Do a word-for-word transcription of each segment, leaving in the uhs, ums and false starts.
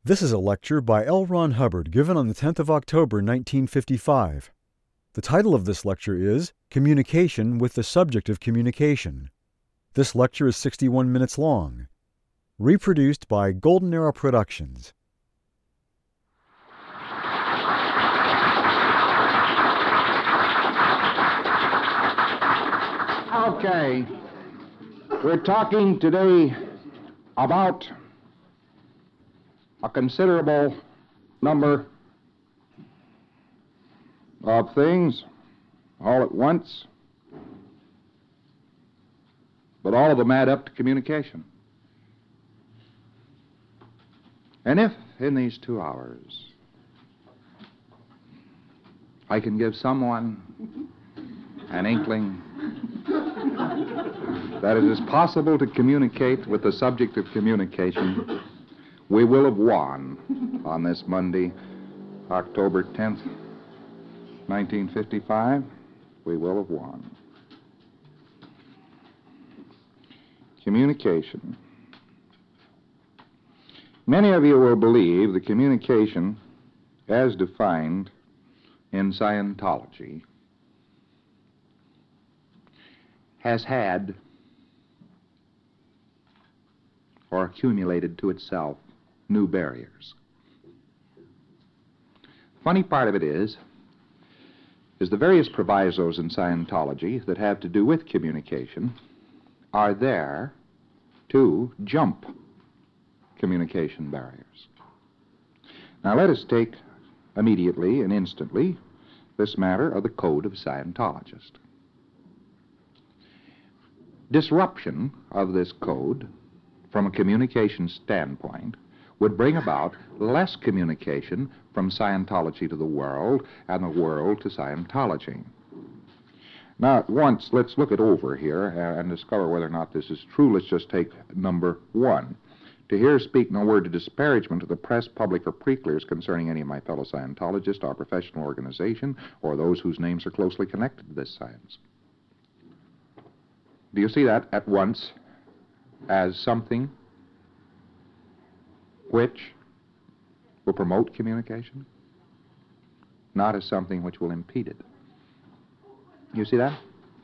This is a lecture by L. Ron Hubbard given on the tenth of October, nineteen fifty-five. The title of this lecture is Communication with the Subject of Communication. This lecture is sixty-one minutes long. Reproduced by Golden Arrow Productions. Okay, we're talking today about a considerable number of things all at once, but all of them add up to communication. And if in these two hours I can give someone an inkling that it is possible to communicate with the subject of communication, we will have won on this Monday, October tenth, nineteen fifty-five. We will have won. Communication. Many of you will believe that communication, as defined in Scientology, has had or accumulated to itself new barriers. Funny part of it is, is the various provisos in Scientology that have to do with communication are there to jump communication barriers. Now let us take immediately and instantly this matter of the Code of Scientologist. Disruption of this code from a communication standpoint would bring about less communication from Scientology to the world and the world to Scientology. Now, at once, let's look it over here and discover whether or not this is true. Let's just take number one. To hear speak no word of disparagement to the press, public, or pre-clears concerning any of my fellow Scientologists, our professional organization, or those whose names are closely connected to this science. Do you see that at once as something which will promote communication, not as something which will impede it? You see that?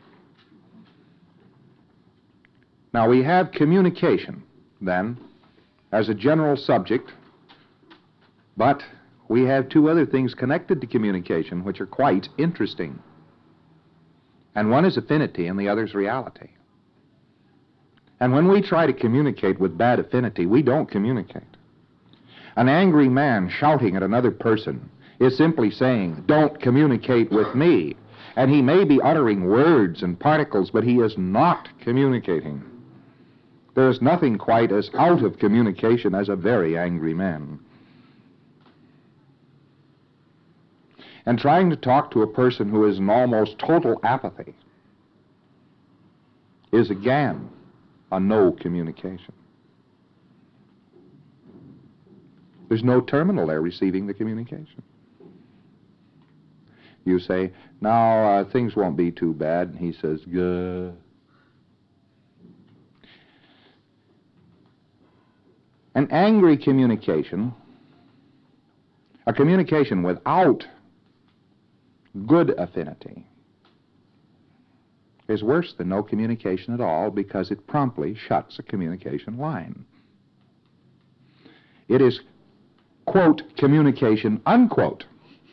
Now we have communication, then, as a general subject, but we have two other things connected to communication which are quite interesting. And one is affinity and the other is reality. And when we try to communicate with bad affinity, we don't communicate. An angry man shouting at another person is simply saying, "Don't communicate with me." And he may be uttering words and particles, but he is not communicating. There is nothing quite as out of communication as a very angry man. And trying to talk to a person who is in almost total apathy is again a no communication. There's no terminal there receiving the communication. You say, now uh, things won't be too bad. And he says, good. An angry communication, a communication without good affinity, is worse than no communication at all because it promptly shuts a communication line. It is, quote, communication, unquote,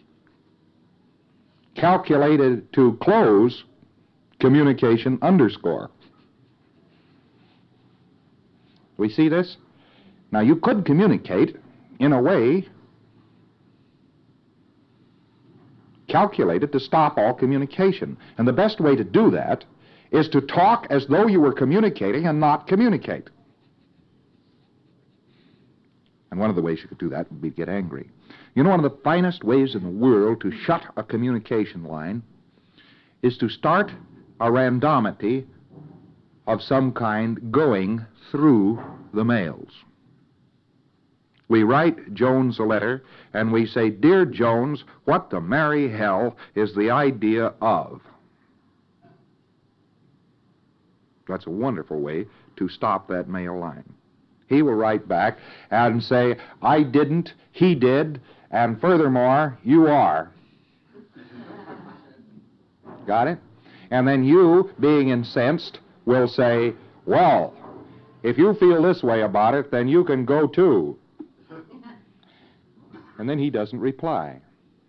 calculated to close communication underscore. We see this? Now you could communicate in a way calculated to stop all communication. And the best way to do that is to talk as though you were communicating and not communicate. And one of the ways you could do that would be to get angry. You know, one of the finest ways in the world to shut a communication line is to start a randomity of some kind going through the mails. We write Jones a letter, and we say, "Dear Jones, what the merry hell is the idea of?" That's a wonderful way to stop that mail line. He will write back and say, I didn't, he did, and furthermore, you are. Got it? And then you, being incensed, will say, well, if you feel this way about it, then you can go too. And then he doesn't reply.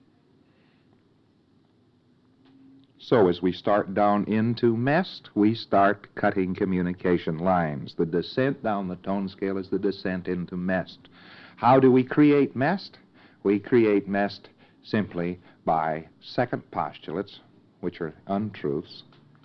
So as we start down into mest, we start cutting communication lines. The descent down the tone scale is the descent into mest. How do we create mest? We create mest simply by second postulates, which are untruths,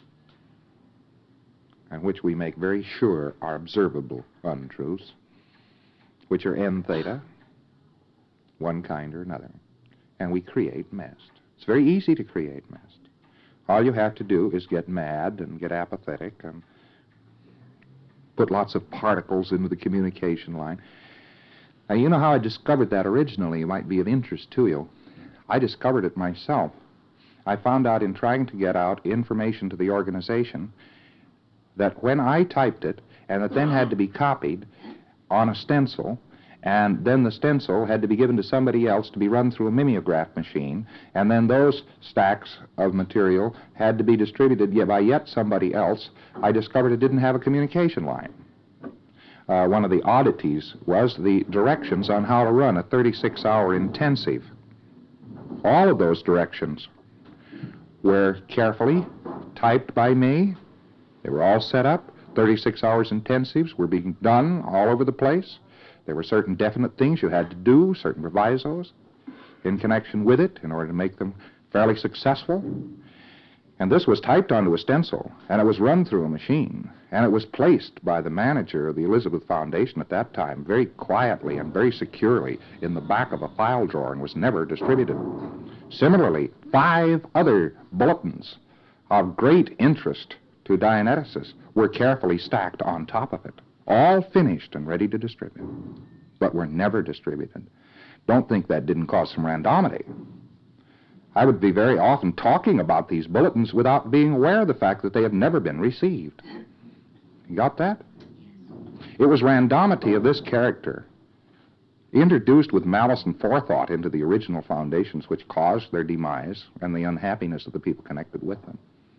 and which we make very sure are observable untruths, which are n theta, one kind or another. And we create mest. It's very easy to create mest. All you have to do is get mad and get apathetic and put lots of particles into the communication line. Now, you know how I discovered that originally. It might be of interest to you. I discovered it myself. I found out in trying to get out information to the organization that when I typed it, and it then had to be copied on a stencil, and then the stencil had to be given to somebody else to be run through a mimeograph machine, and then those stacks of material had to be distributed yet by yet somebody else, I discovered it didn't have a communication line. Uh, one of the oddities was the directions on how to run a thirty-six hour intensive. All of those directions were carefully typed by me. They were all set up. thirty-six hours intensives were being done all over the place. There were certain definite things you had to do, certain provisos in connection with it in order to make them fairly successful. And this was typed onto a stencil, and it was run through a machine, and it was placed by the manager of the Elizabeth Foundation at that time very quietly and very securely in the back of a file drawer and was never distributed. Similarly, five other bulletins of great interest to Dianeticists were carefully stacked on top of it, all finished and ready to distribute, but were never distributed. Don't think that didn't cause some randomity. I would be very often talking about these bulletins without being aware of the fact that they had never been received. You got that? It was randomity of this character, introduced with malice and forethought into the original foundations, which caused their demise and the unhappiness of the people connected with them.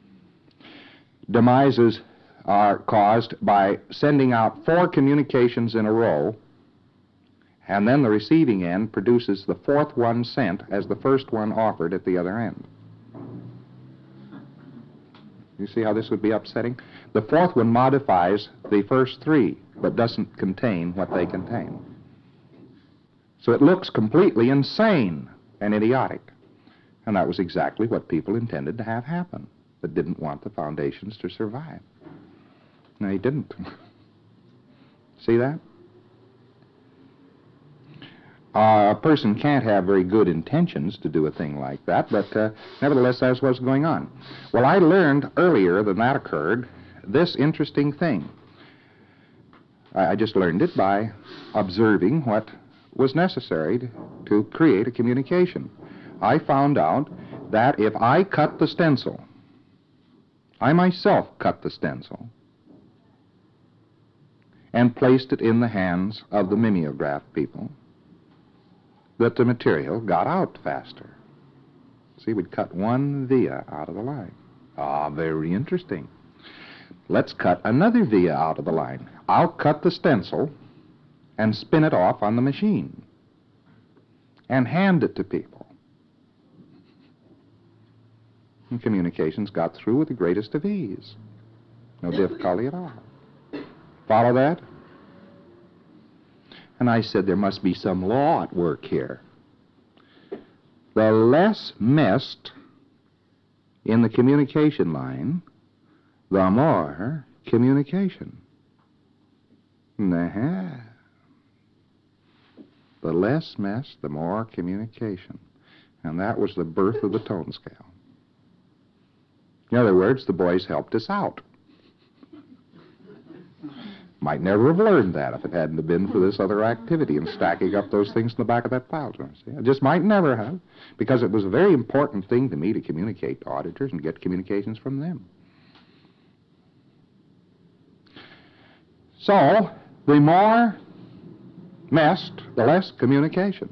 Demises are caused by sending out four communications in a row, and then the receiving end produces the fourth one sent as the first one offered at the other end. You see how this would be upsetting? The fourth one modifies the first three, but doesn't contain what they contain. So it looks completely insane and idiotic. And that was exactly what people intended to have happen, but didn't want the foundations to survive. No, he didn't. See that? Uh, a person can't have very good intentions to do a thing like that, but uh, nevertheless, that's what's going on. Well, I learned earlier than that occurred this interesting thing. I, I just learned it by observing what was necessary to, to create a communication. I found out that if I cut the stencil, I myself cut the stencil, and placed it in the hands of the mimeograph people, that the material got out faster. See, we'd cut one via out of the line. Ah, very interesting. Let's cut another via out of the line. I'll cut the stencil and spin it off on the machine and hand it to people. And communications got through with the greatest of ease. No difficulty at all. Follow that? And I said there must be some law at work here. The less messed in the communication line, the more communication. Nah. The less mess, the more communication. And that was the birth of the tone scale. In other words, the boys helped us out. Might never have learned that if it hadn't have been for this other activity and stacking up those things in the back of that file drawer. See? I just might never have, because it was a very important thing to me to communicate to auditors and get communications from them. So, the more messed, the less communication.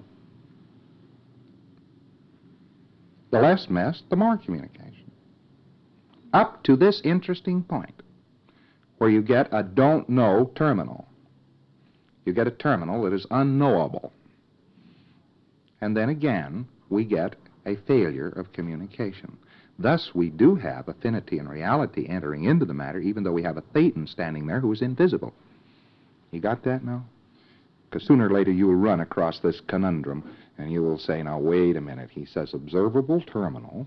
The less messed, the more communication. Up to this interesting point, where you get a don't know terminal. You get a terminal that is unknowable. And then again, we get a failure of communication. Thus, we do have affinity and reality entering into the matter, even though we have a thetan standing there who is invisible. You got that now? Because sooner or later you will run across this conundrum, and you will say, now, wait a minute. He says observable terminal,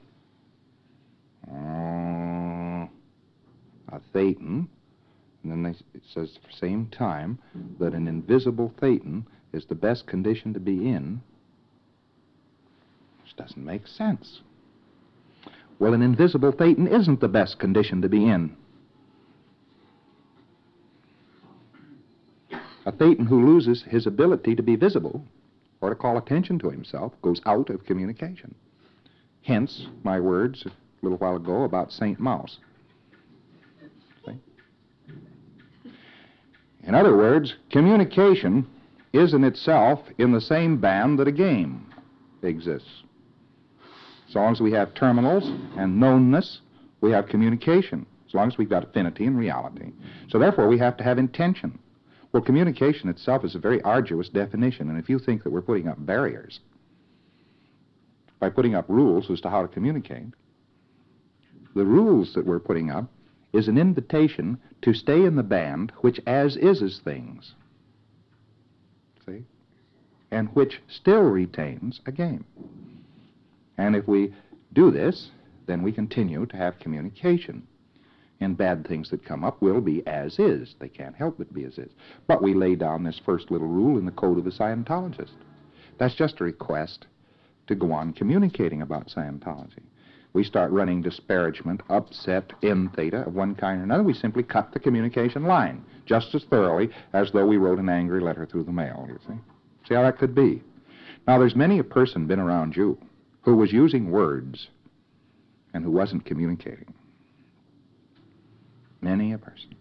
uh, a thetan, and then they, it says at the same time that an invisible thetan is the best condition to be in. This doesn't make sense. Well, an invisible thetan isn't the best condition to be in. A thetan who loses his ability to be visible or to call attention to himself goes out of communication. Hence, my words a little while ago about Saint Mouse. See? In other words, communication is in itself in the same band that a game exists. As long as we have terminals and knownness, we have communication. As long as we've got affinity and reality. So therefore, we have to have intention. Well, communication itself is a very arduous definition, and if you think that we're putting up barriers by putting up rules as to how to communicate, the rules that we're putting up is an invitation to stay in the band which as is as things, see, and which still retains a game. And if we do this, then we continue to have communication. And bad things that come up will be as is. They can't help but be as is. But we lay down this first little rule in the code of the Scientologist. That's just a request to go on communicating about Scientology. We start running disparagement, upset, in theta of one kind or another. We simply cut the communication line just as thoroughly as though we wrote an angry letter through the mail, you see. See how that could be? Now, there's many a person been around you who was using words and who wasn't communicating. Many a person.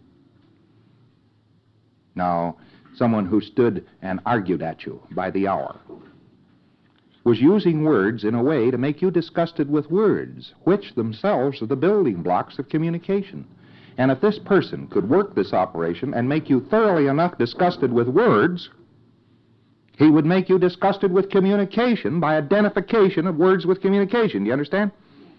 Now, someone who stood and argued at you by the hour was using words in a way to make you disgusted with words, which themselves are the building blocks of communication. And if this person could work this operation and make you thoroughly enough disgusted with words, he would make you disgusted with communication by identification of words with communication. Do you understand?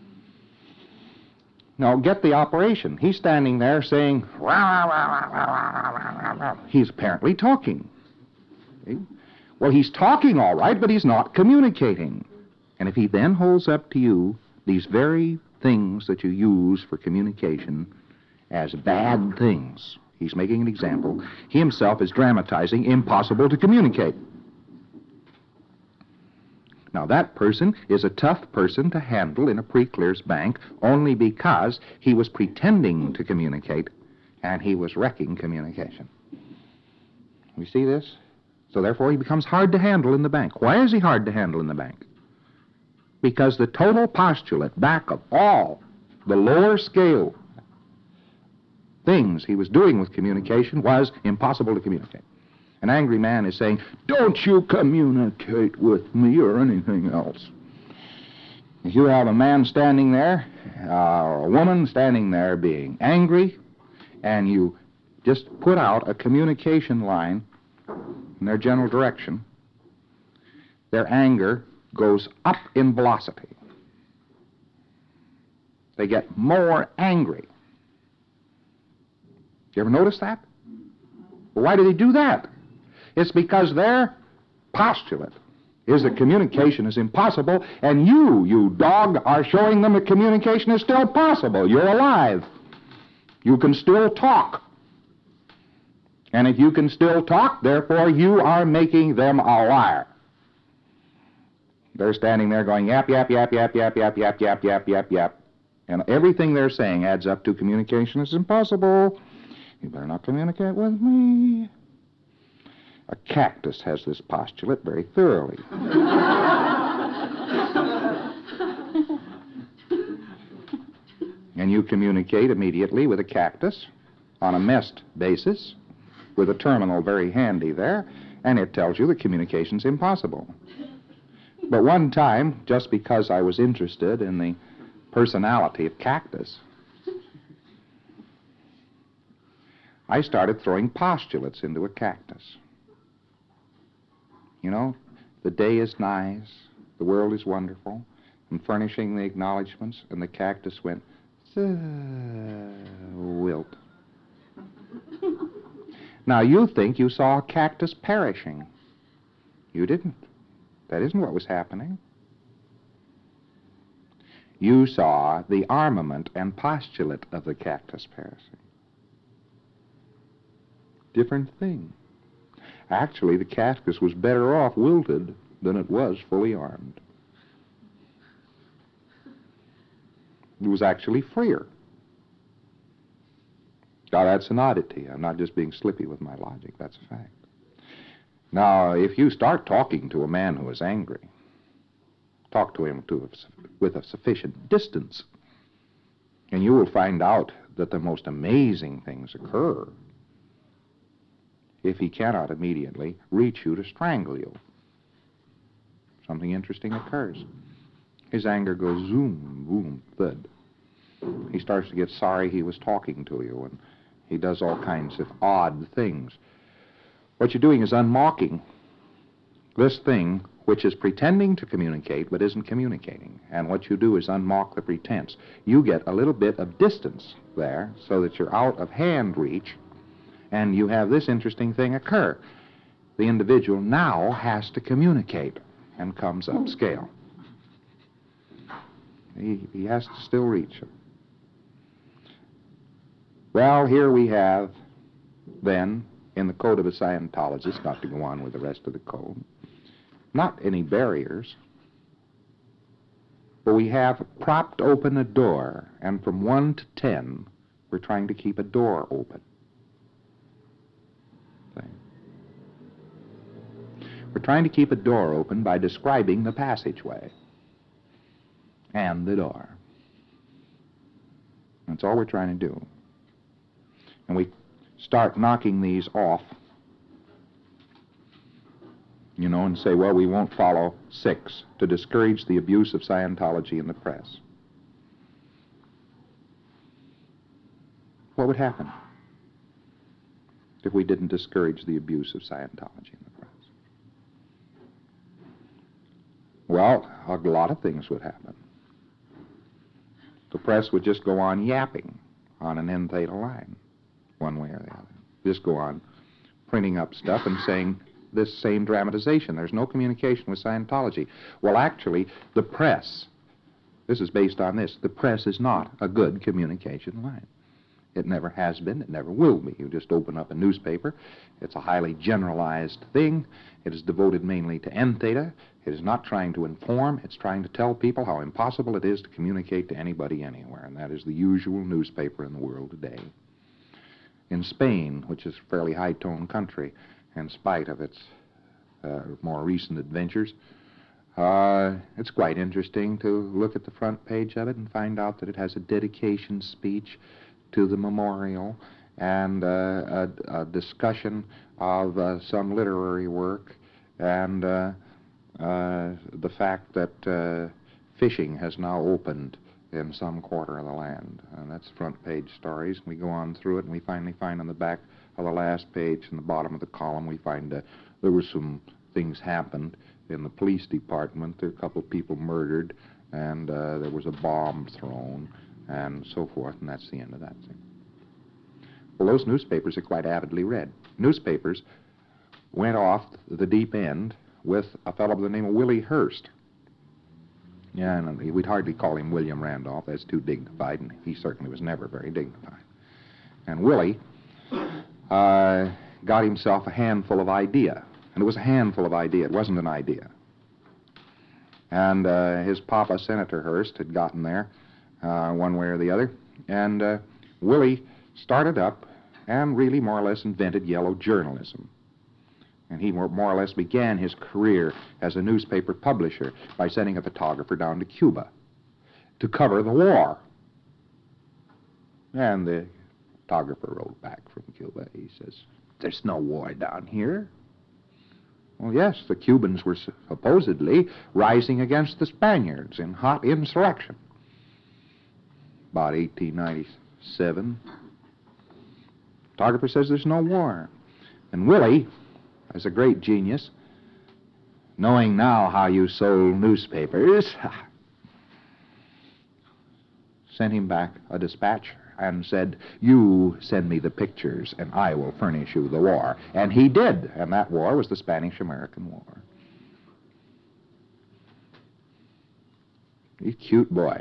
Now, get the operation. He's standing there saying, rah, rah, rah, rah, rah, rah, rah. He's apparently talking. Okay? Well, he's talking all right, but he's not communicating. And if he then holds up to you these very things that you use for communication as bad things, he's making an example. He himself is dramatizing impossible to communicate. Now, that person is a tough person to handle in a pre-clears bank only because he was pretending to communicate and he was wrecking communication. You see this? So therefore, he becomes hard to handle in the bank. Why is he hard to handle in the bank? Because the total postulate back of all the lower scale things he was doing with communication was impossible to communicate. An angry man is saying, don't you communicate with me or anything else. If you have a man standing there, uh, or a woman standing there being angry, and you just put out a communication line in their general direction, their anger goes up in velocity. They get more angry. You ever notice that? Well, why do they do that? It's because their postulate is that communication is impossible, and you, you dog, are showing them that communication is still possible. You're alive. You can still talk. And if you can still talk, therefore you are making them a liar. They're standing there going yap, yap, yap, yap, yap, yap, yap, yap, yap, yap, yap. And everything they're saying adds up to communication is impossible. You better not communicate with me. A cactus has this postulate very thoroughly. And you communicate immediately with a cactus on a messed basis, with a terminal very handy there, And it tells you that communication's impossible. But one time, just because I was interested in the personality of cactus, I started throwing postulates into a cactus. You know, the day is nice, the world is wonderful, and furnishing the acknowledgments, and the cactus went, wilt. Now, you think you saw a cactus perishing. You didn't. That isn't what was happening. You saw the armament and postulate of the cactus perishing. Different thing. Actually, the cactus was better off wilted than it was fully armed. It was actually freer. Now, that's an oddity. I'm not just being slippy with my logic. That's a fact. Now, if you start talking to a man who is angry, talk to him to a, with a sufficient distance, and you will find out that the most amazing things occur if he cannot immediately reach you to strangle you. Something interesting occurs. His anger goes zoom, boom, thud. He starts to get sorry he was talking to you, and he does all kinds of odd things. What you're doing is unmocking this thing which is pretending to communicate but isn't communicating. And what you do is unmock the pretense. You get a little bit of distance there so that you're out of hand reach, and you have this interesting thing occur. The individual now has to communicate and comes upscale. He, he has to still reach him. Well, here we have, then, in the code of a Scientologist, not to go on with the rest of the code, not any barriers, but we have propped open a door, and from one to ten, we're trying to keep a door open. See? We're trying to keep a door open by describing the passageway and the door. That's all we're trying to do. And we start knocking these off, you know, and say, well, we won't follow six to discourage the abuse of Scientology in the press. What would happen if we didn't discourage the abuse of Scientology in the press? Well, a lot of things would happen. The press would just go on yapping on an end theta line, one way or the other. Just go on printing up stuff and saying this same dramatization. There's no communication with Scientology. Well, actually, the press, this is based on this, the press is not a good communication line. It never has been, it never will be. You just open up a newspaper. It's a highly generalized thing. It is devoted mainly to end theta. It is not trying to inform. It's trying to tell people how impossible it is to communicate to anybody anywhere, and that is the usual newspaper in the world today. In Spain, which is a fairly high-toned country, in spite of its uh, more recent adventures, uh, it's quite interesting to look at the front page of it and find out that it has a dedication speech to the memorial and uh, a, a discussion of uh, some literary work and uh, uh, the fact that uh, fishing has now opened in some quarter of the land. And that's front page stories. We go on through it, and we finally find on the back of the last page, in the bottom of the column, we find uh, there were some things happened in the police department. There were a couple of people murdered, and uh, there was a bomb thrown, and so forth, and that's the end of that thing. Well, those newspapers are quite avidly read. Newspapers went off the deep end with a fellow by the name of Willie Hearst. Yeah, and we'd hardly call him William Randolph. That's too dignified, and he certainly was never very dignified. And Willie uh, got himself a handful of idea, and it was a handful of idea. It wasn't an idea. And uh, his papa, Senator Hearst, had gotten there uh, one way or the other, and uh, Willie started up and really more or less invented yellow journalism. And he more, more or less began his career as a newspaper publisher by sending a photographer down to Cuba to cover the war. And the photographer wrote back from Cuba. He says, there's no war down here. Well, yes, the Cubans were supposedly rising against the Spaniards in hot insurrection. About eighteen ninety-seven. Photographer says there's no war. And Willie, as a great genius, knowing now how you sold newspapers, sent him back a dispatch and said, you send me the pictures and I will furnish you the war. And he did, and that war was the Spanish-American War. He's a cute boy.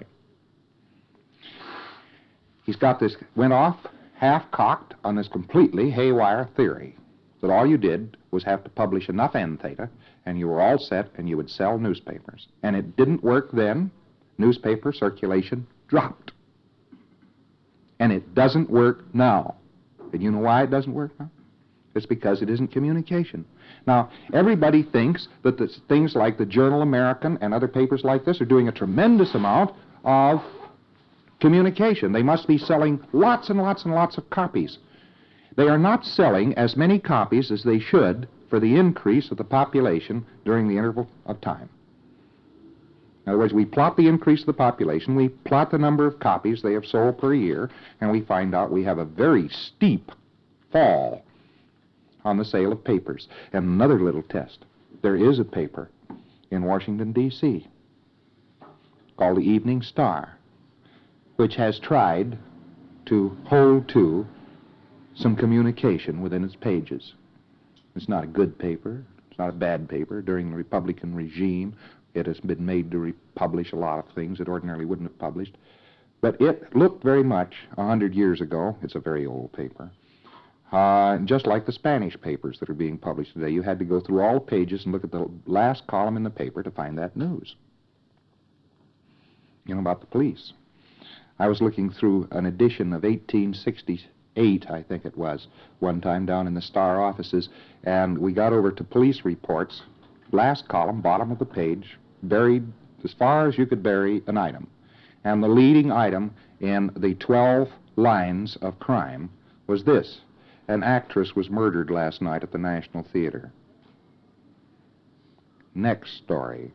He's got this, went off half-cocked on this completely haywire theory that all you did was have to publish enough N theta and you were all set and you would sell newspapers. And it didn't work then. Newspaper circulation dropped. And it doesn't work now. And you know why it doesn't work now? It's because it isn't communication. Now, everybody thinks that the things like the Journal American and other papers like this are doing a tremendous amount of communication. They must be selling lots and lots and lots of copies. They are not selling as many copies as they should for the increase of the population during the interval of time. In other words, we plot the increase of the population, we plot the number of copies they have sold per year, and we find out we have a very steep fall on the sale of papers. And another little test. There is a paper in Washington, D C called the Evening Star, which has tried to hold to some communication within its pages. It's not a good paper. It's not a bad paper. During the Republican regime, it has been made to republish a lot of things it ordinarily wouldn't have published. But it looked very much, a hundred years ago, it's a very old paper, uh, just like the Spanish papers that are being published today. You had to go through all the pages and look at the last column in the paper to find that news. You know, about the police. I was looking through an edition of eighteen sixty-eight, I think it was, one time down in the Star offices, and we got over to police reports, last column, bottom of the page, buried as far as you could bury an item. And the leading item in the twelve lines of crime was this: an actress was murdered last night at the National Theater. Next story.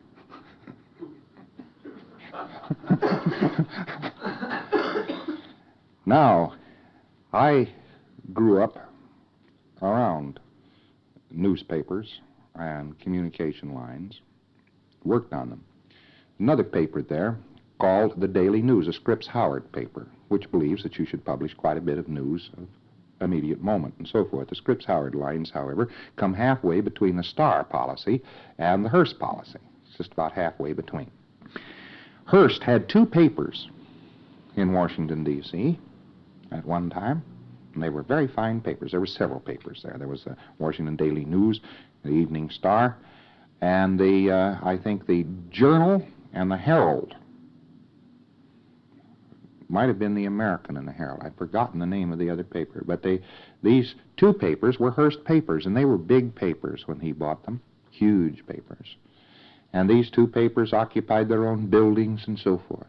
Now, I grew up around newspapers and communication lines, worked on them. Another paper there called the Daily News, a Scripps Howard paper, which believes that you should publish quite a bit of news of immediate moment and so forth. The Scripps Howard lines, however, come halfway between the Star policy and the Hearst policy. It's just about halfway between. Hearst had two papers in Washington, D C at one time, and they were very fine papers. There were several papers there. There was the Washington Daily News, the Evening Star, and the, uh, I think, the Journal and the Herald. Might have been the American and the Herald. I've forgotten the name of the other paper, but they, these two papers were Hearst papers, and they were big papers when he bought them, huge papers. And these two papers occupied their own buildings and so forth.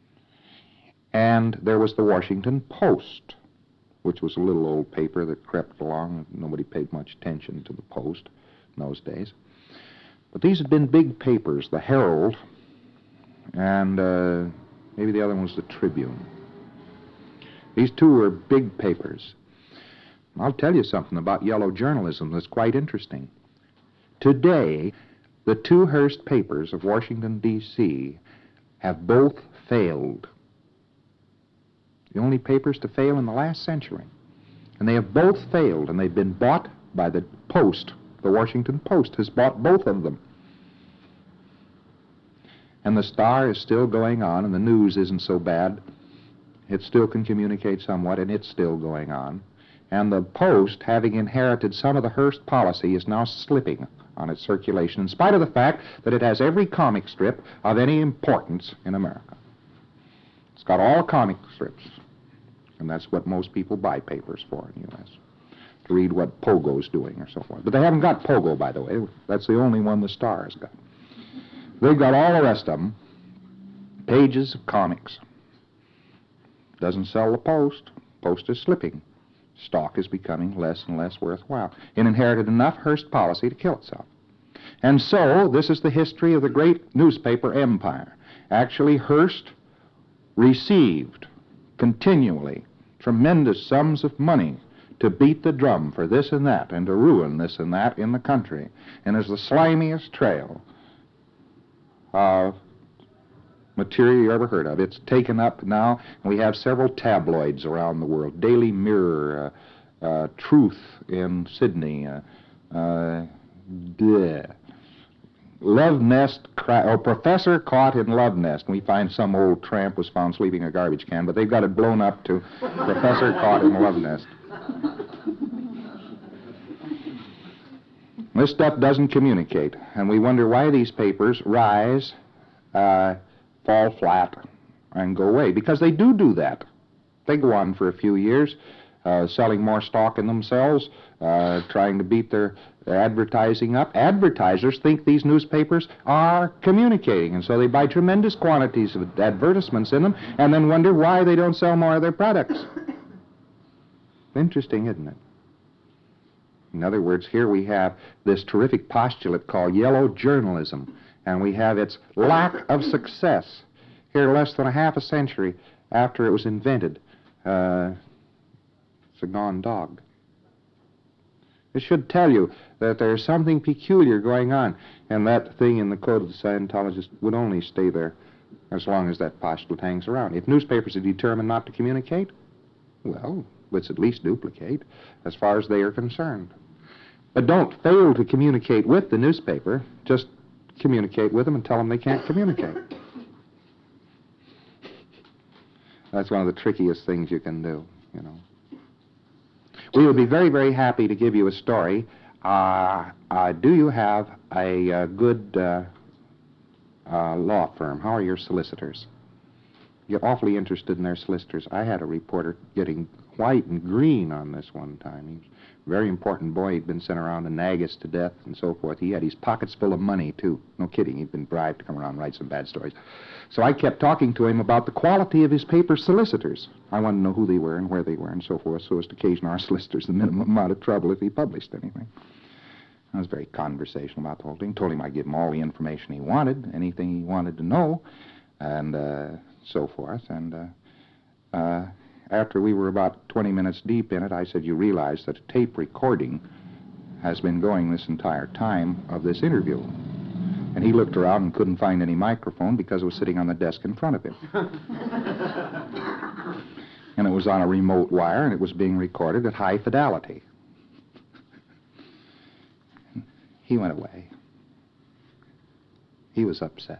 And there was the Washington Post, which was a little old paper that crept along. Nobody paid much attention to the Post in those days. But these had been big papers, the Herald, and uh, maybe the other one was the Tribune. These two were big papers. I'll tell you something about yellow journalism that's quite interesting. Today, the two Hearst papers of Washington, D C have both failed. The only papers to fail in the last century. And they have both failed, and they've been bought by the Post. The Washington Post has bought both of them. And the Star is still going on, and the news isn't so bad. It still can communicate somewhat, and it's still going on. And the Post, having inherited some of the Hearst policy, is now slipping on its circulation, in spite of the fact that it has every comic strip of any importance in America. It's got all comic strips, and that's what most people buy papers for in the U S, to read what Pogo's doing or so forth. But they haven't got Pogo, by the way. That's the only one the Star has got. They've got all the rest of them, pages of comics. Doesn't sell the Post. Post is slipping. Stock is becoming less and less worthwhile. It inherited enough Hearst policy to kill itself. And so, this is the history of the great newspaper empire. Actually, Hearst received continually tremendous sums of money to beat the drum for this and that and to ruin this and that in the country. And is the slimiest trail of material you ever heard of. It's taken up now, and we have several tabloids around the world. Daily Mirror, uh, uh, Truth in Sydney, uh, uh, bleh. Love Nest, cra- or Professor Caught in Love Nest. We find some old tramp was found sleeping in a garbage can, but they've got it blown up to Professor Caught in Love Nest. This stuff doesn't communicate, and we wonder why these papers rise, uh, fall flat, and go away. Because they do do that. They go on for a few years, uh, selling more stock in themselves, uh, trying to beat their advertising up. Advertisers think these newspapers are communicating, and so they buy tremendous quantities of advertisements in them and then wonder why they don't sell more of their products. Interesting, isn't it? In other words, here we have this terrific postulate called yellow journalism, and we have its lack of success. Here, less than a half a century after it was invented, uh, it's a gone dog. It should tell you that there's something peculiar going on, and that thing in the Code of the Scientologist would only stay there as long as that postulate hangs around. If newspapers are determined not to communicate, well, let's at least duplicate as far as they are concerned. But don't fail to communicate with the newspaper. Just communicate with them and tell them they can't communicate. That's one of the trickiest things you can do, you know. We would be very, very happy to give you a story. Uh, uh, do you have a, a good uh, uh, law firm? How are your solicitors? You're awfully interested in their solicitors. I had a reporter getting white and green on this one time. He was a very important boy. He'd been sent around to nag us to death and so forth. He had his pockets full of money, too. No kidding. He'd been bribed to come around and write some bad stories. So I kept talking to him about the quality of his paper solicitors. I wanted to know who they were and where they were and so forth, so as to occasion our solicitors the minimum amount of trouble if he published anything. I was very conversational about the whole thing. Told him I'd give him all the information he wanted, anything he wanted to know, and uh, so forth. And uh, uh, after we were about twenty minutes deep in it, I said, you realize that a tape recording has been going this entire time of this interview. And he looked around and couldn't find any microphone because it was sitting on the desk in front of him. And it was on a remote wire, and it was being recorded at high fidelity. He went away. He was upset.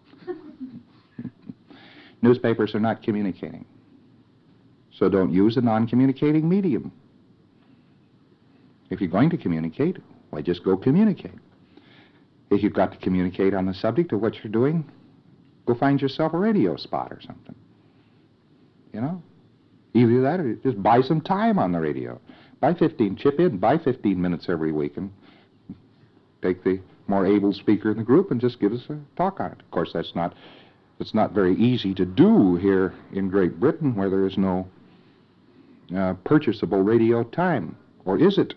Newspapers are not communicating. So don't use a non-communicating medium. If you're going to communicate, why just go communicate. If you've got to communicate on the subject of what you're doing, go find yourself a radio spot or something. You know? Either that or just buy some time on the radio. Buy fifteen, chip in, buy fifteen minutes every week and take the more able speaker in the group and just give us a talk on it. Of course, that's not, it's not very easy to do here in Great Britain where there is no uh, purchasable radio time. Or is it?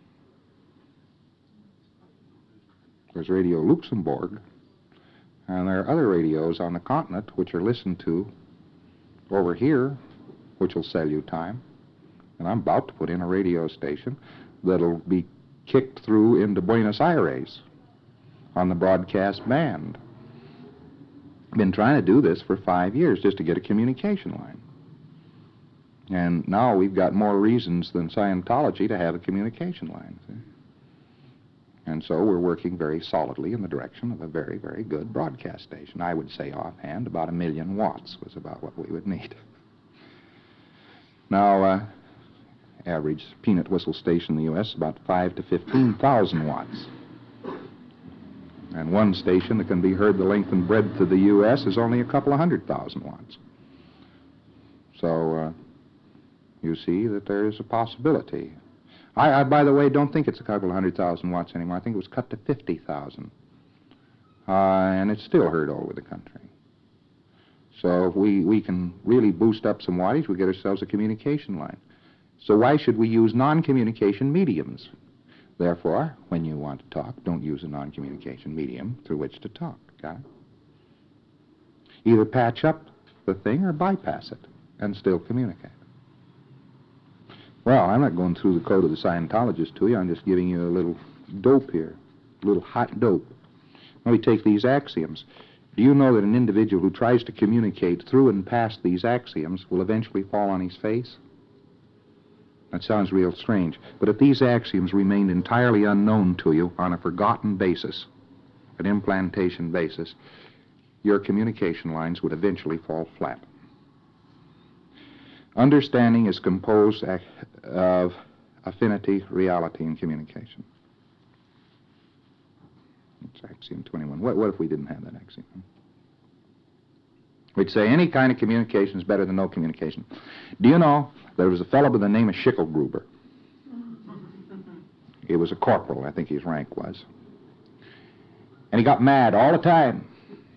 There's Radio Luxembourg, and there are other radios on the continent which are listened to over here, which will sell you time. And I'm about to put in a radio station that'll be kicked through into Buenos Aires on the broadcast band. I've been trying to do this for five years just to get a communication line. And now we've got more reasons than Scientology to have a communication line. See? And so we're working very solidly in the direction of a very, very good broadcast station. I would say offhand about a million watts was about what we would need. Now, uh, average peanut whistle station in the U S is about five to fifteen thousand watts. And one station that can be heard the length and breadth of the U S is only a couple of hundred thousand watts. So uh, you see that there is a possibility. I, I, by the way, don't think it's a couple of hundred thousand watts anymore. I think it was cut to fifty thousand. Uh, and it's still heard all over the country. So if we, we can really boost up some wattage, we get ourselves a communication line. So why should we use non-communication mediums? Therefore, when you want to talk, don't use a non-communication medium through which to talk. Got it? Either patch up the thing or bypass it and still communicate. Well, I'm not going through the code of the Scientologist to you. I'm just giving you a little dope here, a little hot dope. Let me take these axioms. Do you know that an individual who tries to communicate through and past these axioms will eventually fall on his face? That sounds real strange, but if these axioms remained entirely unknown to you on a forgotten basis, an implantation basis, your communication lines would eventually fall flat. Understanding is composed of affinity, reality, and communication. It's axiom twenty-one. What, what if we didn't have that axiom? We'd say any kind of communication is better than no communication. Do you know there was a fellow by the name of Schicklgruber? He was a corporal, I think his rank was. And he got mad all the time.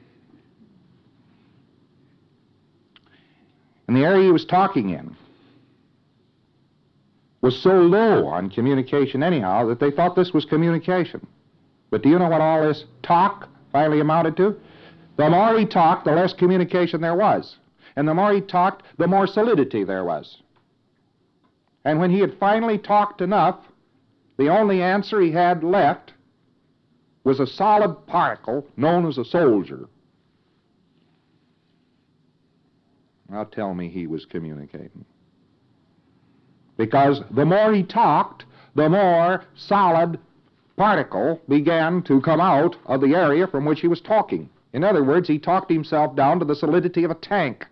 And the area he was talking in was so low on communication anyhow that they thought this was communication. But do you know what all this talk finally amounted to? The more he talked, the less communication there was. And the more he talked, the more solidity there was. And when he had finally talked enough, the only answer he had left was a solid particle known as a soldier. Now tell me he was communicating. Because the more he talked, the more solid particle began to come out of the area from which he was talking. In other words, he talked himself down to the solidity of a tank.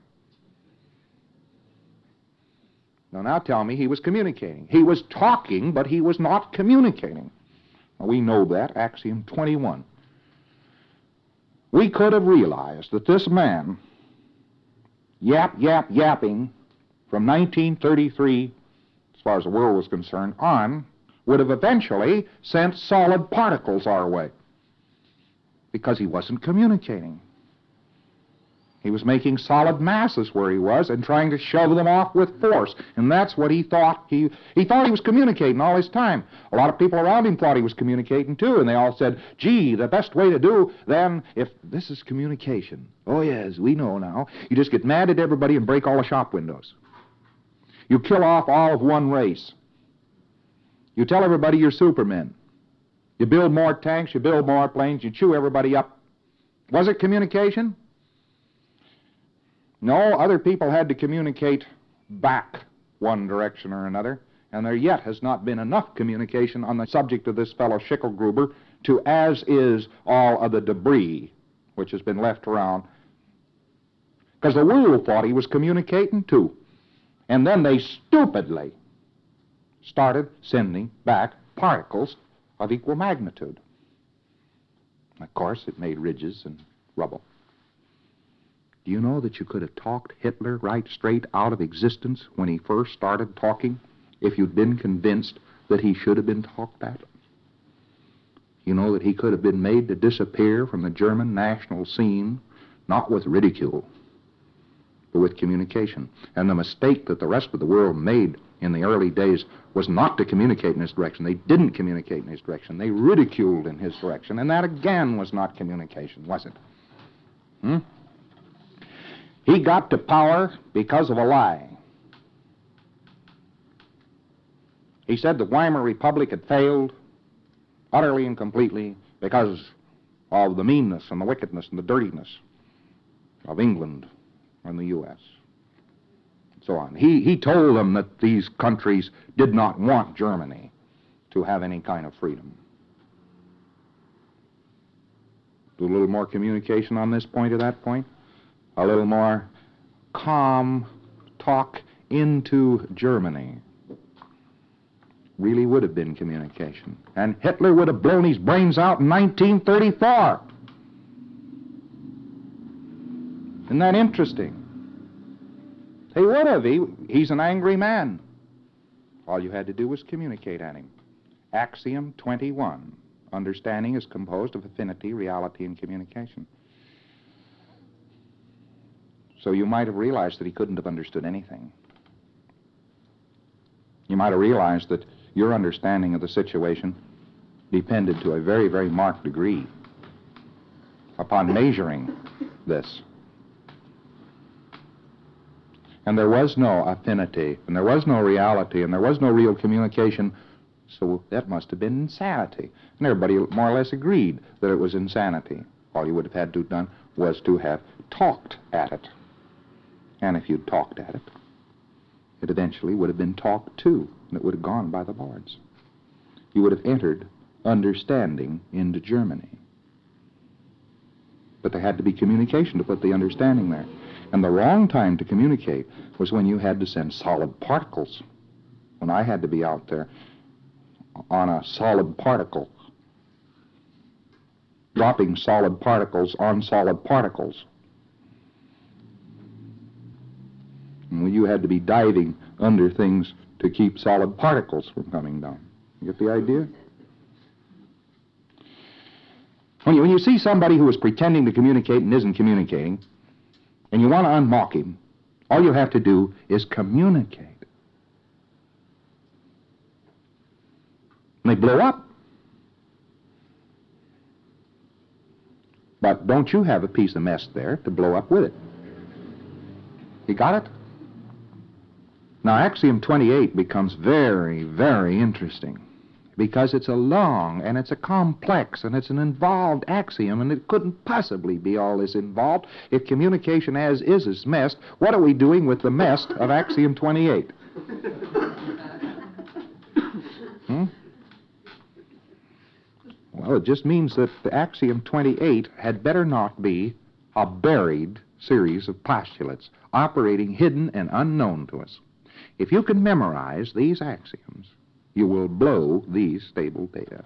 Now, now tell me he was communicating. He was talking, but he was not communicating. Now, we know that, axiom twenty-one. We could have realized that this man, yap, yap, yapping, from nineteen thirty-three, as far as the world was concerned, on, would have eventually sent solid particles our way. Because he wasn't communicating. He was making solid masses where he was and trying to shove them off with force. And that's what he thought. He, he thought he was communicating all his time. A lot of people around him thought he was communicating too, and they all said, gee, the best way to do then, if this is communication. Oh yes, we know now. You just get mad at everybody and break all the shop windows. You kill off all of one race. You tell everybody you're supermen. You build more tanks, you build more planes, you chew everybody up. Was it communication? No, other people had to communicate back one direction or another, and there yet has not been enough communication on the subject of this fellow Schicklgruber to as is all of the debris which has been left around. Because the world thought he was communicating too. And then they stupidly started sending back particles of equal magnitude. Of course, it made ridges and rubble. Do you know that you could have talked Hitler right straight out of existence when he first started talking if you'd been convinced that he should have been talked at? You know that he could have been made to disappear from the German national scene, not with ridicule, but with communication. And the mistake that the rest of the world made in the early days was not to communicate in his direction. They didn't communicate in his direction. They ridiculed in his direction. And that again was not communication, was it? Hmm? He got to power because of a lie. He said the Weimar Republic had failed utterly and completely because of the meanness and the wickedness and the dirtiness of England and the U S So on. He, he told them that these countries did not want Germany to have any kind of freedom. Do a little more communication on this point or that point. A little more calm talk into Germany. Really would have been communication. And Hitler would have blown his brains out in nineteen thirty-four. Isn't that interesting? He would have. He, he's an angry man. All you had to do was communicate at him. Axiom twenty-one. Understanding is composed of affinity, reality, and communication. So you might have realized that he couldn't have understood anything. You might have realized that your understanding of the situation depended to a very, very marked degree upon measuring this. And there was no affinity, and there was no reality, and there was no real communication, so that must have been insanity. And everybody more or less agreed that it was insanity. All you would have had to have done was to have talked at it. And if you'd talked at it, it eventually would have been talked to, and it would have gone by the boards. You would have entered understanding into Germany. But there had to be communication to put the understanding there. And the wrong time to communicate was when you had to send solid particles. When I had to be out there on a solid particle, dropping solid particles on solid particles. And when you had to be diving under things to keep solid particles from coming down. You get the idea? When you, when you see somebody who is pretending to communicate and isn't communicating, and you want to unmock him, all you have to do is communicate. And they blow up. But don't you have a piece of mess there to blow up with it? You got it? Now, axiom twenty-eight becomes very, very interesting, because it's a long, and it's a complex, and it's an involved axiom, and it couldn't possibly be all this involved if communication as is is messed. What are we doing with the mess of axiom twenty-eight? Hmm? Well, it just means that the axiom twenty-eight had better not be a buried series of postulates operating hidden and unknown to us. If you can memorize these axioms, you will blow these stable data.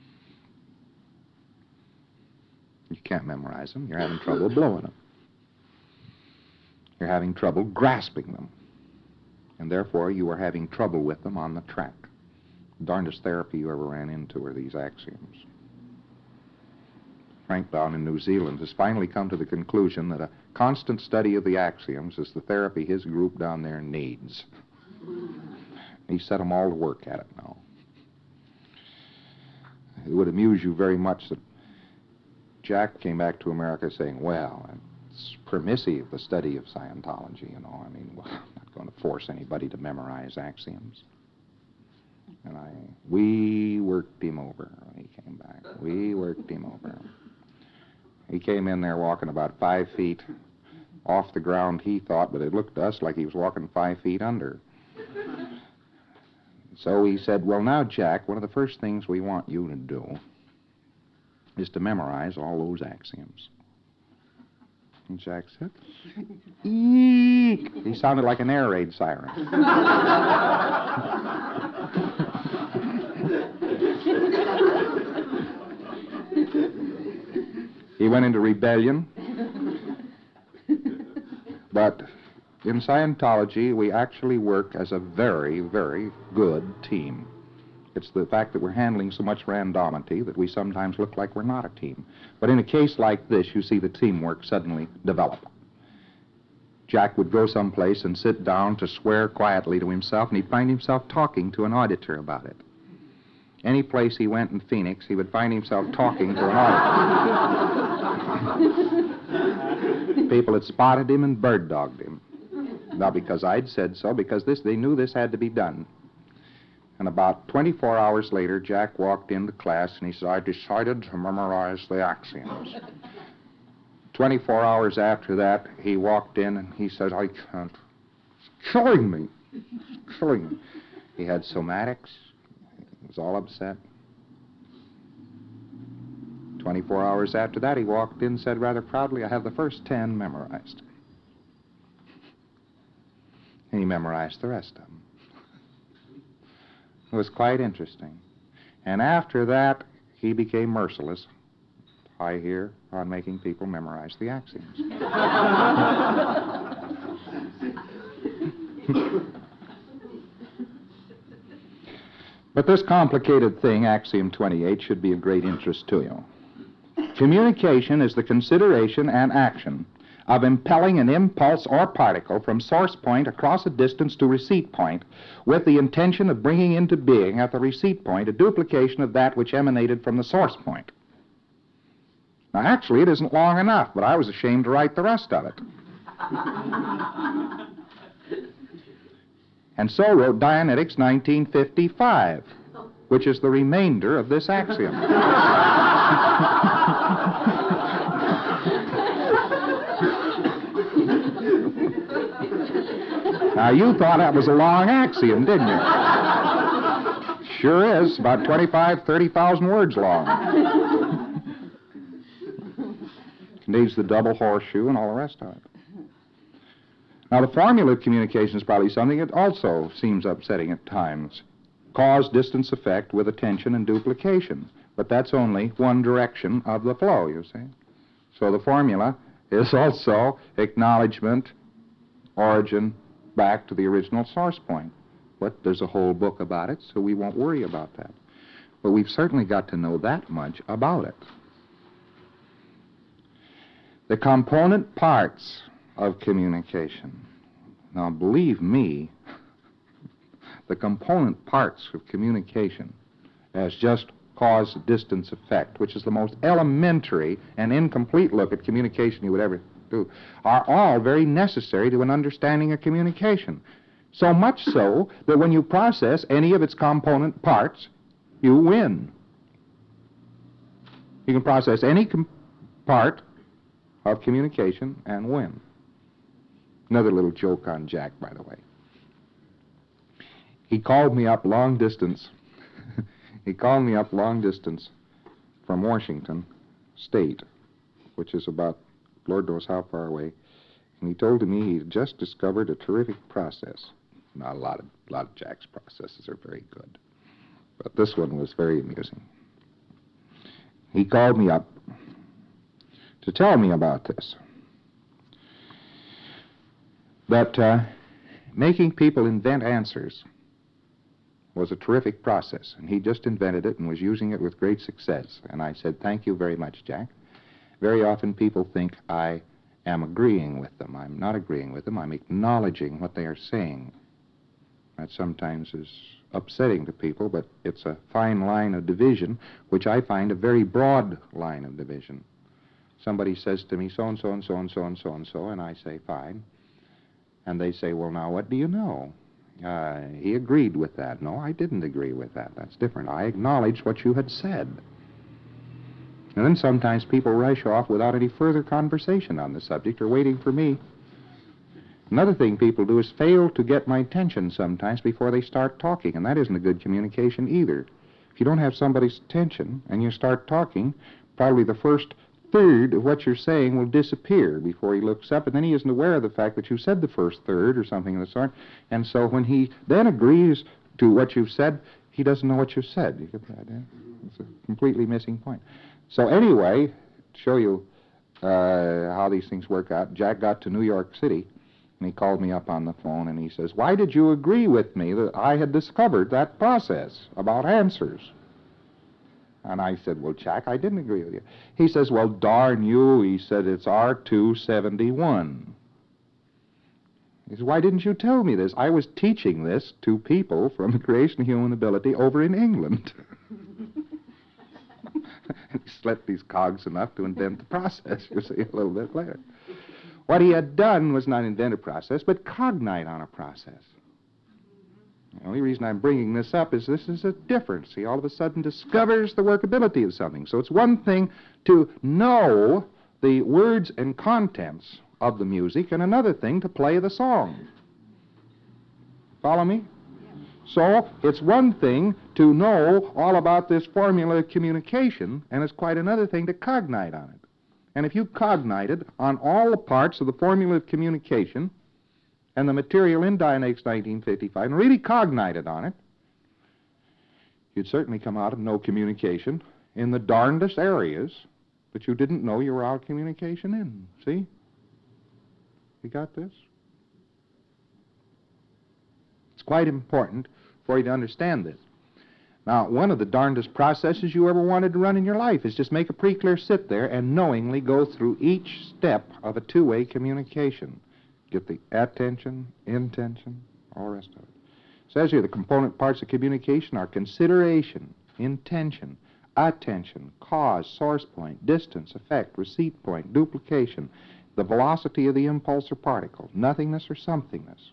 You can't memorize them. You're having trouble blowing them. You're having trouble grasping them. And therefore, you are having trouble with them on the track. The darndest therapy you ever ran into are these axioms. Frank down in New Zealand has finally come to the conclusion that a constant study of the axioms is the therapy his group down there needs. He set them all to work at it now. It would amuse you very much that Jack came back to America saying, well, it's permissive, the study of Scientology, you know. I mean, well, I'm not going to force anybody to memorize axioms. And I, we worked him over when he came back. We worked him over. He came in there walking about five feet off the ground, he thought, but it looked to us like he was walking five feet under. So he said, well, now, Jack, one of the first things we want you to do is to memorize all those axioms. And Jack said, eek. He sounded like an air raid siren. He went into rebellion. But in Scientology, we actually work as a very, very good team. It's the fact that we're handling so much randomity that we sometimes look like we're not a team. But in a case like this, you see the teamwork suddenly develop. Jack would go someplace and sit down to swear quietly to himself, and he'd find himself talking to an auditor about it. Any place he went in Phoenix, he would find himself talking to an auditor. People had spotted him and bird-dogged him. Not because I'd said so, because this they knew this had to be done. And about twenty-four hours later, Jack walked into class, and he said, I decided to memorize the axioms. twenty-four hours after that, he walked in, and he said, I can't. It's killing me. It's killing me. He had somatics. He was all upset. twenty-four hours after that, he walked in and said rather proudly, I have the first ten memorized. And he memorized the rest of them. It was quite interesting. And after that, he became merciless, I hear, on making people memorize the axioms. But this complicated thing, axiom twenty-eight, should be of great interest to you. Communication is the consideration and action of impelling an impulse or particle from source point across a distance to receipt point with the intention of bringing into being at the receipt point a duplication of that which emanated from the source point. Now, actually, it isn't long enough, but I was ashamed to write the rest of it. And so wrote Dianetics nineteen fifty-five, which is the remainder of this axiom. Now, you thought that was a long axiom, didn't you? Sure is, about twenty-five, thirty thousand words long. Contains the double horseshoe and all the rest of it. Now, the formula of communication is probably something that also seems upsetting at times. Cause, distance, effect with attention and duplication. But that's only one direction of the flow, you see. So the formula is also acknowledgement, origin, back to the original source point. But there's a whole book about it, so we won't worry about that. But we've certainly got to know that much about it. The component parts of communication. Now, believe me, the component parts of communication as just cause, distance, effect, which is the most elementary and incomplete look at communication you would ever do, are all very necessary to an understanding of communication. So much so that when you process any of its component parts, you win. You can process any com- part of communication and win. Another little joke on Jack, by the way. He called me up long distance. He called me up long distance from Washington State, which is about Lord knows how far away, and he told me he'd just discovered a terrific process. Not a lot of, a lot of Jack's processes are very good, but this one was very amusing. He called me up to tell me about this. That uh, making people invent answers was a terrific process, and he just invented it and was using it with great success. And I said, thank you very much, Jack. Very often people think I am agreeing with them. I'm not agreeing with them. I'm acknowledging what they are saying. That sometimes is upsetting to people, but it's a fine line of division, which I find a very broad line of division. Somebody says to me, so-and-so and so-and-so and so-and-so, and I say, fine. And they say, well, now, what do you know? Uh, he agreed with that. No, I didn't agree with that. That's different. I acknowledged what you had said. And then sometimes people rush off without any further conversation on the subject or waiting for me. Another thing people do is fail to get my attention sometimes before they start talking, and that isn't a good communication either. If you don't have somebody's attention and you start talking, probably the first third of what you're saying will disappear before he looks up, and then he isn't aware of the fact that you said the first third or something of the sort. And so when he then agrees to what you've said, he doesn't know what you said. You get that? Yeah? It's a completely missing point. So anyway, to show you uh, how these things work out, Jack got to New York City, and he called me up on the phone, and he says, why did you agree with me that I had discovered that process about answers? And I said, well, Jack, I didn't agree with you. He says, well, darn you, he said, it's R two seventy-one. He said, why didn't you tell me this? I was teaching this to people from the Creation of Human Ability over in England. He slept these cogs enough to invent the process, you see, a little bit later. What he had done was not invent a process, but cognite on a process. The only reason I'm bringing this up is this is a difference. He all of a sudden discovers the workability of something. So it's one thing to know the words and contents of the music, and another thing to play the song. Follow me? So it's one thing to know all about this formula of communication, and it's quite another thing to cognite on it. And if you cognited on all the parts of the formula of communication and the material in Dianetics nineteen fifty-five, and really cognited on it, you'd certainly come out of no communication in the darndest areas that you didn't know you were out of communication in. See? You got this? It's quite important for you to understand this. Now, one of the darndest processes you ever wanted to run in your life is just make a pre-clear sit there and knowingly go through each step of a two-way communication. Get the attention, intention, all the rest of it. It says here the component parts of communication are consideration, intention, attention, cause, source point, distance, effect, receipt point, duplication, the velocity of the impulse or particle, nothingness or somethingness.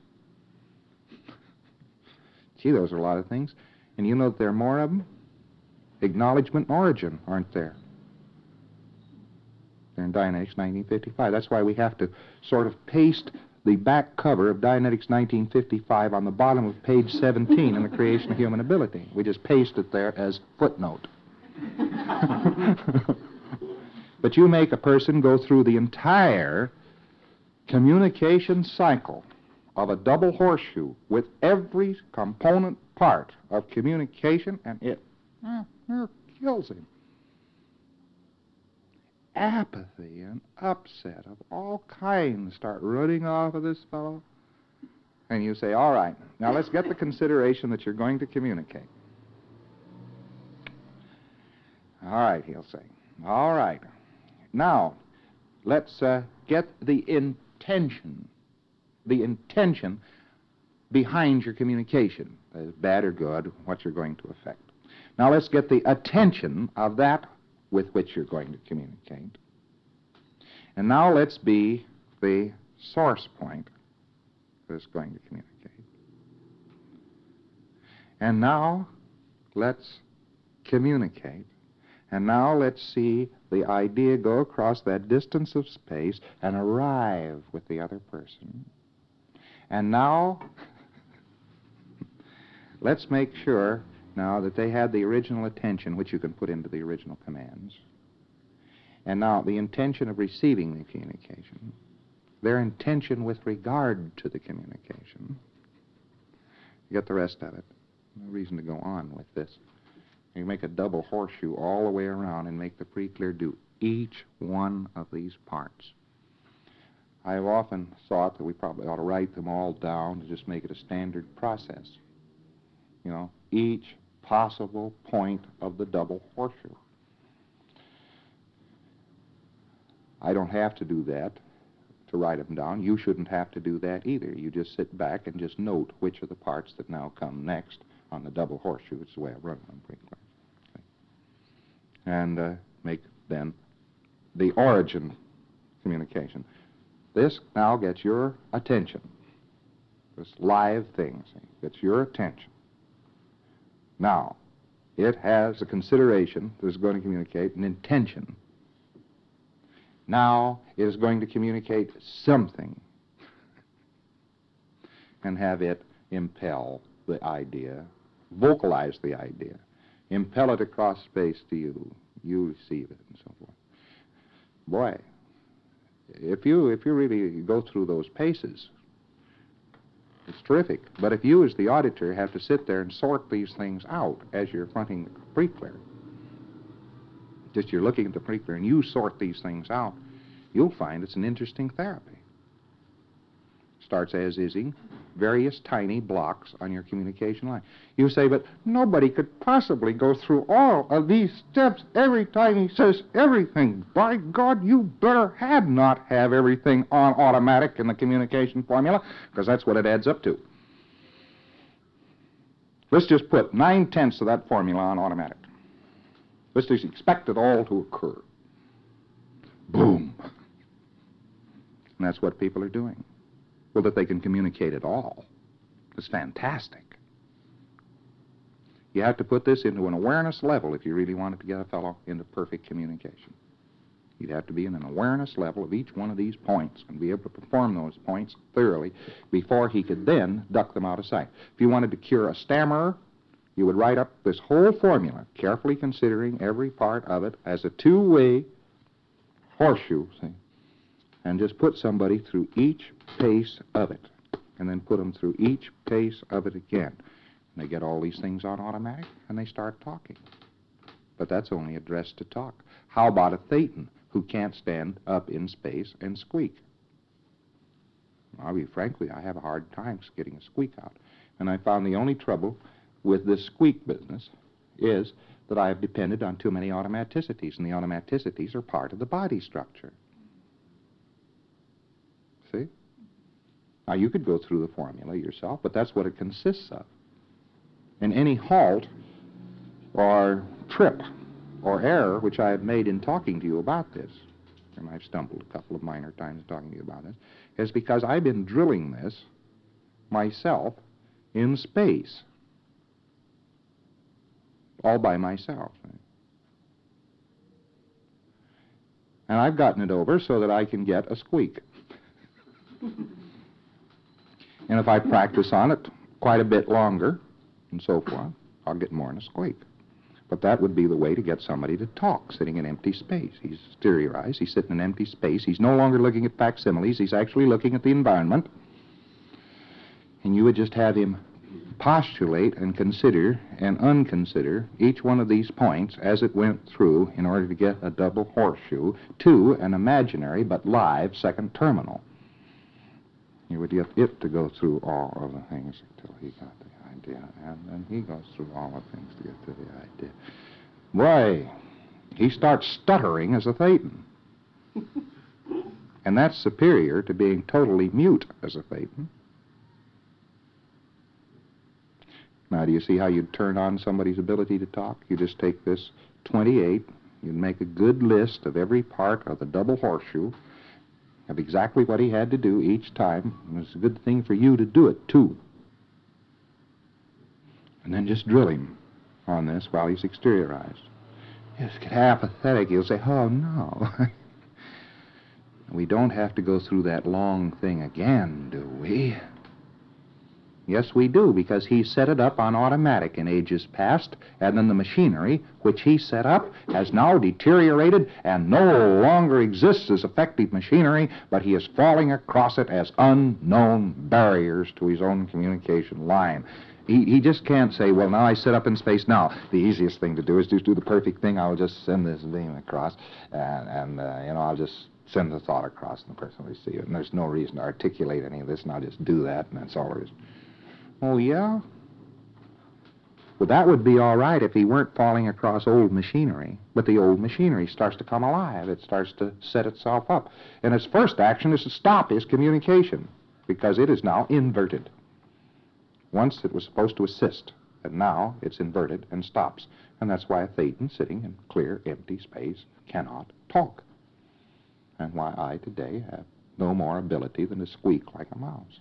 Gee, those are a lot of things. And you know that there are more of them? Acknowledgement and origin aren't there. They're in Dianetics nineteen fifty-five. That's why we have to sort of paste the back cover of Dianetics nineteen fifty-five on the bottom of page seventeen in The Creation of Human Ability. We just paste it there as footnote. But you make a person go through the entire communication cycle of a double horseshoe with every component part of communication, and it uh, uh, kills him. Apathy and upset of all kinds start running off of this fellow. And you say, all right, now let's get the consideration that you're going to communicate. All right, he'll say. All right. Now, let's uh, get the intention, the intention behind your communication, as bad or good, what you're going to affect. Now, let's get the attention of that with which you're going to communicate. And now let's be the source point that's going to communicate. And now let's communicate. And now let's see the idea go across that distance of space and arrive with the other person. And now let's make sure now that they had the original attention, which you can put into the original commands. And now the intention of receiving the communication, their intention with regard to the communication. You get the rest of it. No reason to go on with this. You make a double horseshoe all the way around and make the pre-clear do each one of these parts. I've often thought that we probably ought to write them all down to just make it a standard process. You know, each possible point of the double horseshoe. I don't have to do that to write them down. You shouldn't have to do that either. You just sit back and just note which are the parts that now come next on the double horseshoe. It's the way I run them pretty clear. Okay. And uh, make then the origin communication. This now gets your attention. This live thing, see, gets your attention. Now, it has a consideration that is going to communicate an intention. Now, it is going to communicate something and have it impel the idea, vocalize the idea, impel it across space to you. You receive it and so forth. Boy, if you, if you really go through those paces, it's terrific. But if you, as the auditor, have to sit there and sort these things out as you're fronting the pre-clear, just you're looking at the pre-clear and you sort these things out, you'll find it's an interesting therapy. Starts as-ising various tiny blocks on your communication line. You say, but nobody could possibly go through all of these steps every time he says everything. By God, you better had not have everything on automatic in the communication formula, because that's what it adds up to. Let's just put nine-tenths of that formula on automatic. Let's just expect it all to occur. Boom. And that's what people are doing. Well, that they can communicate at all is fantastic. You have to put this into an awareness level if you really wanted to get a fellow into perfect communication. You'd have to be in an awareness level of each one of these points and be able to perform those points thoroughly before he could then duck them out of sight. If you wanted to cure a stammerer, you would write up this whole formula, carefully considering every part of it as a two-way horseshoe, see, and just put somebody through each pace of it, and then put them through each pace of it again. And they get all these things on automatic, and they start talking. But that's only addressed to talk. How about a Thetan who can't stand up in space and squeak? I'll be frankly, I have a hard time getting a squeak out. And I found the only trouble with this squeak business is that I have depended on too many automaticities, and the automaticities are part of the body structure. See? Now, you could go through the formula yourself, but that's what it consists of. And any halt or trip or error which I have made in talking to you about this, and I've stumbled a couple of minor times talking to you about it, is because I've been drilling this myself in space, all by myself. And I've gotten it over so that I can get a squeak. And if I practice on it quite a bit longer, and so forth, I'll get more than a squeak. But that would be the way to get somebody to talk, sitting in empty space. He's exteriorized, he's sitting in empty space, he's no longer looking at facsimiles, he's actually looking at the environment. And you would just have him postulate and consider and unconsider each one of these points as it went through in order to get a double horseshoe to an imaginary but live second terminal. You would get it to go through all of the things until he got the idea, and then he goes through all the things to get to the idea. Boy, he starts stuttering as a Thetan. And that's superior to being totally mute as a Thetan. Now, do you see how you'd turn on somebody's ability to talk? You just take this twenty-eight, you'd make a good list of every part of the double horseshoe, of exactly what he had to do each time. And it's a good thing for you to do it, too. And then just drill him on this while he's exteriorized. He'll get apathetic. He'll say, oh, no. We don't have to go through that long thing again, do we? Yes, we do, because he set it up on automatic in ages past, and then the machinery which he set up has now deteriorated and no longer exists as effective machinery, but he is falling across it as unknown barriers to his own communication line. He, he just can't say, well, now I set up in space. Now, the easiest thing to do is just do the perfect thing. I'll just send this beam across, and, and uh, you know, I'll just send the thought across, and the person will see it. And there's no reason to articulate any of this, and I'll just do that, and that's all there is. Oh, yeah? Well, that would be all right if he weren't falling across old machinery. But the old machinery starts to come alive. It starts to set itself up. And its first action is to stop his communication, because it is now inverted. Once it was supposed to assist, and now it's inverted and stops. And that's why a Thetan sitting in clear, empty space cannot talk. And why I today have no more ability than to squeak like a mouse.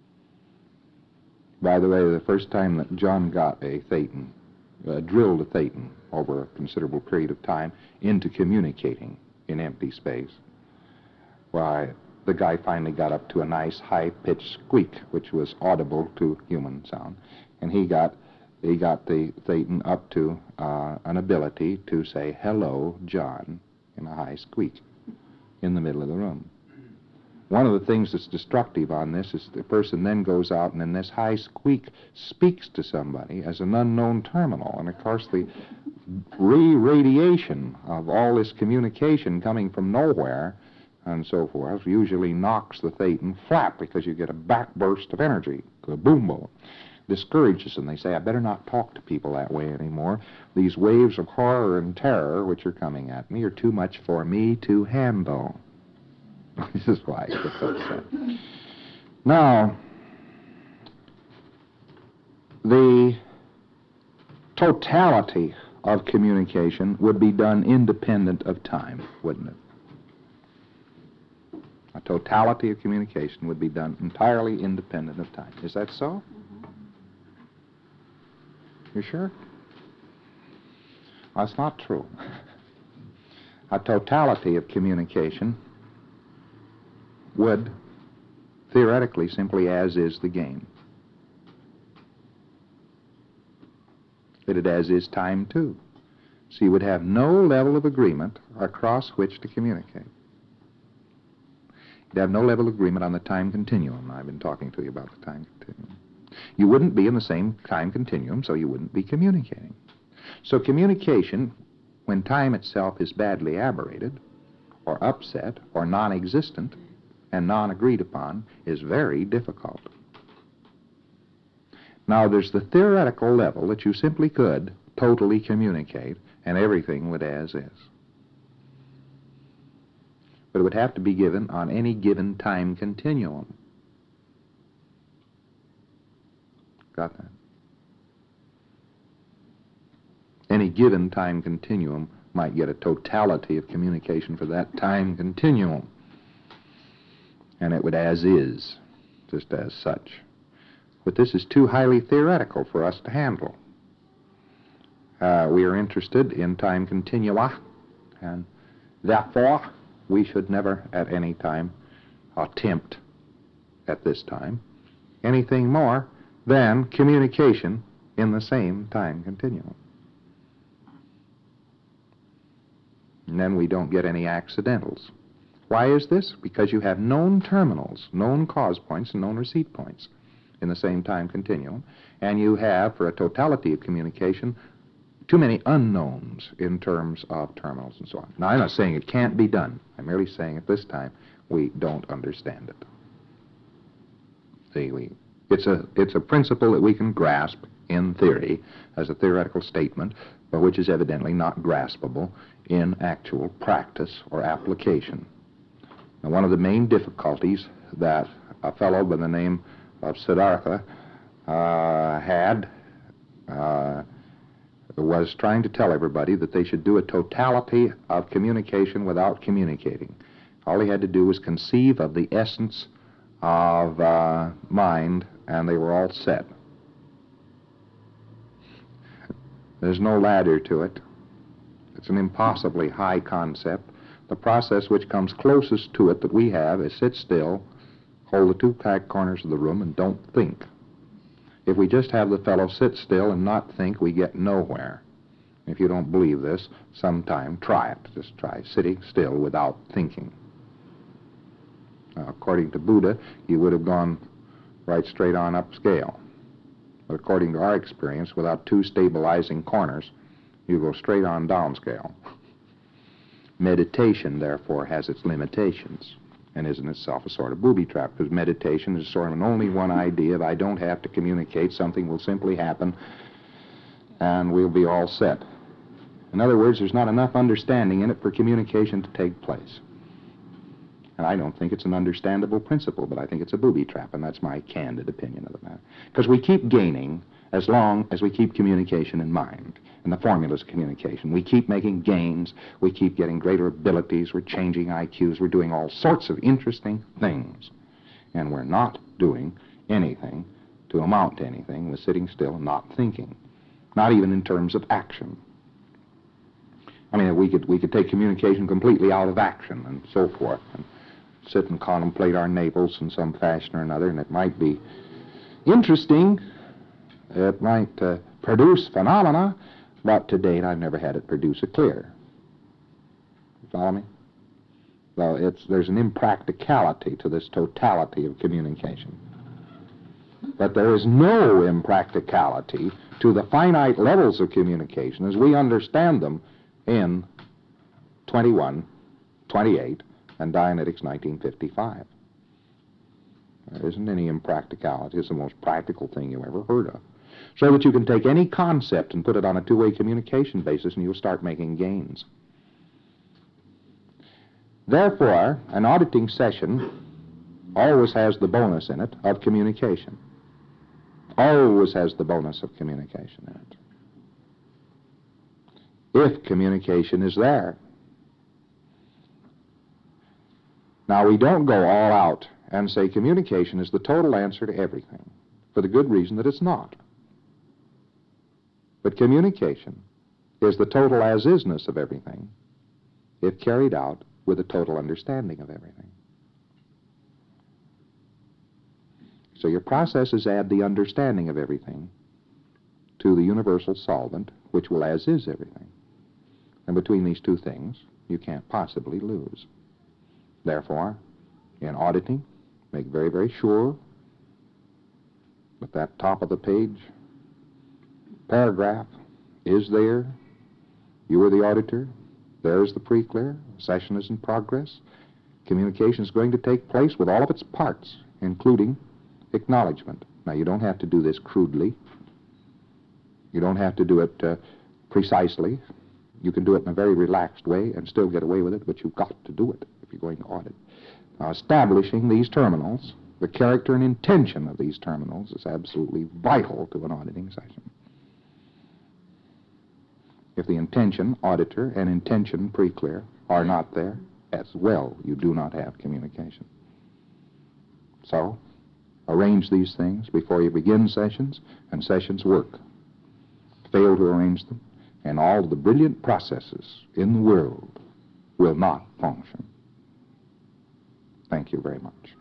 By the way, the first time that John got a Thetan, uh, drilled a Thetan over a considerable period of time into communicating in empty space, why, the guy finally got up to a nice high-pitched squeak, which was audible to human sound, and he got he got the Thetan up to uh, an ability to say, hello, John, in a high squeak in the middle of the room. One of the things that's destructive on this is the person then goes out and in this high squeak speaks to somebody as an unknown terminal. And, of course, the re-radiation of all this communication coming from nowhere and so forth usually knocks the Thetan flat because you get a backburst of energy, boom, boom. Discourages them. They say, I better not talk to people that way anymore. These waves of horror and terror which are coming at me are too much for me to handle. This is why I get so upset. Now, the totality of communication would be done independent of time, wouldn't it? A totality of communication would be done entirely independent of time. Is that so? Mm-hmm. You sure? Well, that's not true. A totality of communication would, theoretically, simply as is the game. It'd as is time, too. So you would have no level of agreement across which to communicate. You'd have no level of agreement on the time continuum. I've been talking to you about the time continuum. You wouldn't be in the same time continuum, so you wouldn't be communicating. So communication, when time itself is badly aberrated, or upset, or non-existent, and non-agreed upon, is very difficult. Now, there's the theoretical level that you simply could totally communicate, and everything would as is. But it would have to be given on any given time continuum. Got that? Any given time continuum might get a totality of communication for that time continuum. And it would as is, just as such. But this is too highly theoretical for us to handle. Uh, we are interested in time continua, and therefore we should never at any time attempt at this time anything more than communication in the same time continuum. And then we don't get any accidentals. Why is this? Because you have known terminals, known cause points, and known receipt points in the same time continuum, and you have, for a totality of communication, too many unknowns in terms of terminals and so on. Now, I'm not saying it can't be done. I'm merely saying at this time we don't understand it. See, we, it's a, it's a principle that we can grasp in theory as a theoretical statement, but which is evidently not graspable in actual practice or application. Now, one of the main difficulties that a fellow by the name of Siddhartha uh, had uh, was trying to tell everybody that they should do a totality of communication without communicating. All he had to do was conceive of the essence of uh, mind, and they were all set. There's no ladder to it. It's an impossibly high concept. The process which comes closest to it that we have is sit still, hold the two back corners of the room, and don't think. If we just have the fellow sit still and not think, we get nowhere. If you don't believe this, sometime try it. Just try sitting still without thinking. Now, according to Buddha, you would have gone right straight on upscale. But according to our experience, without two stabilizing corners, you go straight on downscale. Meditation, therefore, has its limitations and is in itself a sort of booby trap, because meditation is sort of an only one idea of I don't have to communicate, something will simply happen, and we'll be all set. In other words, there's not enough understanding in it for communication to take place. And I don't think it's an understandable principle, but I think it's a booby trap, and that's my candid opinion of the matter. Because we keep gaining as long as we keep communication in mind, and the formulas of communication. We keep making gains, we keep getting greater abilities, we're changing I Qs, we're doing all sorts of interesting things. And we're not doing anything to amount to anything with sitting still and not thinking, not even in terms of action. I mean, we could, we could take communication completely out of action and so forth, and sit and contemplate our navels in some fashion or another, and it might be interesting, it might uh, produce phenomena, but to date I've never had it produce a clear. You follow me? So it's, there's an impracticality to this totality of communication. But there is no impracticality to the finite levels of communication as we understand them in twenty-one, twenty-eight, and Dianetics nineteen fifty-five. There isn't any impracticality. It's the most practical thing you ever heard of. So that you can take any concept and put it on a two-way communication basis and you'll start making gains. Therefore, an auditing session always has the bonus in it of communication. Always has the bonus of communication in it. If communication is there. Now, we don't go all out and say communication is the total answer to everything, for the good reason that it's not. But communication is the total as-isness of everything if carried out with a total understanding of everything. So your processes add the understanding of everything to the universal solvent, which will as-is everything. And between these two things, you can't possibly lose. Therefore, in auditing, make very, very sure that that top of the page paragraph is there. You are the auditor. There's the pre-clear. Session is in progress. Communication is going to take place with all of its parts, including acknowledgement. Now, you don't have to do this crudely. You don't have to do it uh, precisely. You can do it in a very relaxed way and still get away with it, but you've got to do it if you're going to audit. Now, establishing these terminals, the character and intention of these terminals is absolutely vital to an auditing session. If the intention, auditor, and intention, pre-clear, are not there, as well, you do not have communication. So, arrange these things before you begin sessions, and sessions work. Fail to arrange them, and all the brilliant processes in the world will not function. Thank you very much.